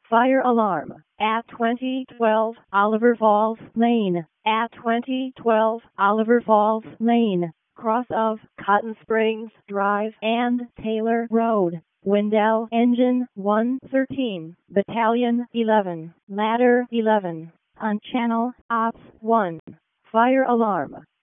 Fire alarm at 2012 Oliver Falls Lane. At 2012 Oliver Falls Lane, cross of Cotton Springs Drive and Taylor Road. Wendell Engine 113, Battalion 11, Ladder 11, on Channel Ops 1. Fire alarm.